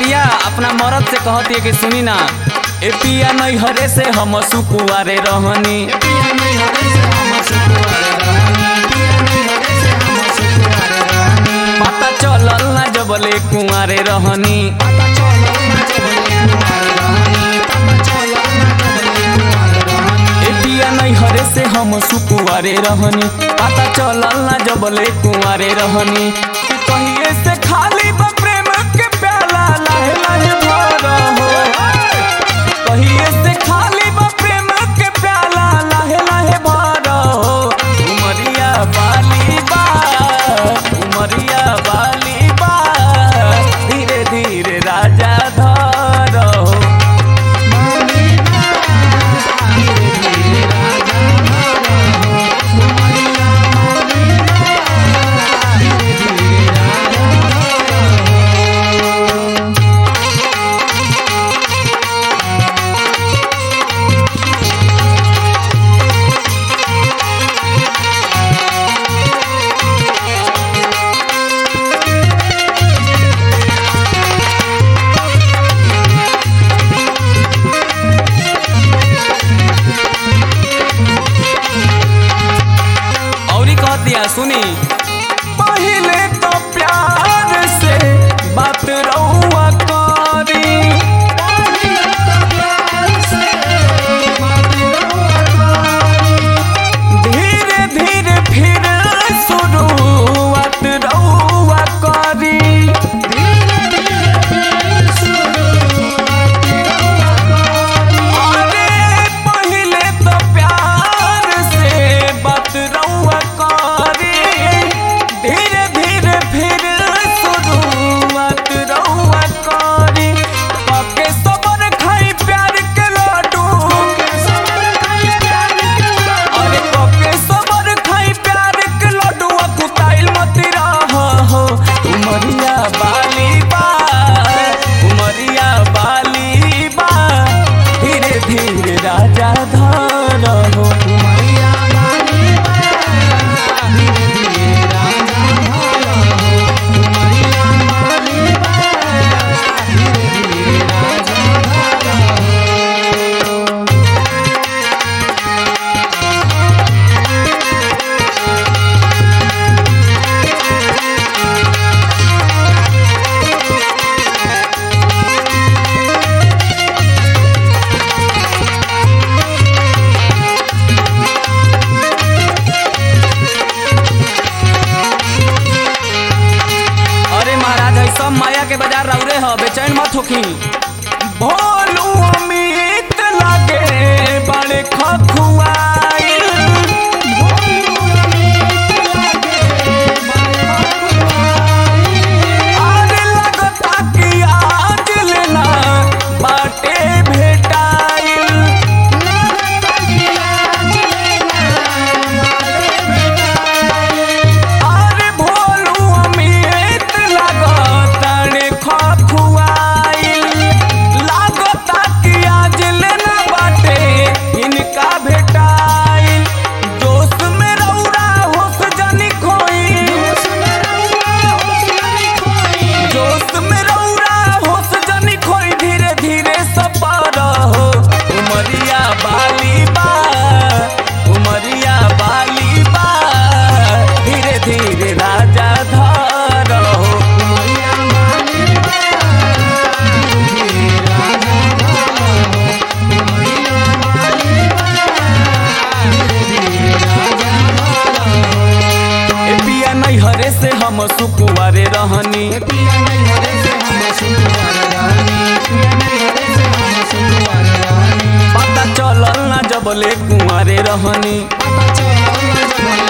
औरतिया अपना मरद से कहती है कि सुनी ना, ए पिया नहीं हरे से हम सुकुआरे रहनी, पता चलल ना जबले कुंवारे रहनी, ए पिया नहीं हरे से हम सुकुआरे रहनी, पता चलल ना जबले कुंवारे रहनी। कहिए से खाली प्रेम के प्याला लाहे लाहे भरा हो, कहिए से खाली प्रेम के प्याला लाहे लाहे भरा हो। उमरिया बाली बा, उमरिया बाली बा, धीरे धीरे राजा धर हो। सुनी पहले तो प्यार से बात रहुआ करी, धीरे धीरे फिर शुरुआत रहुआ करी। अरे पहले तो प्यार से बात रहुआ राजा धर हो। सब माया के बाजार रौरे ह, बेचैन मत होखी। भोलू अमित लागे बड़े खखुआई, अरे लगता कि आज लेना बाटे भेटाई। अरे भोलू अमित लागता कि आज लेना बाटे इनका भेटाई। दोस्त में रौरा होश जानी खोई, दोस्त में रौरा होश जानी खोई, धीरे धीरे सपर हो। उमरिया बाली बा, उमरिया बाली बा, धीरे धीरे राजा धर हो। हरे से हम सुकुआरे रहनी, पता चलल ना जबले कुंवारे रहनी।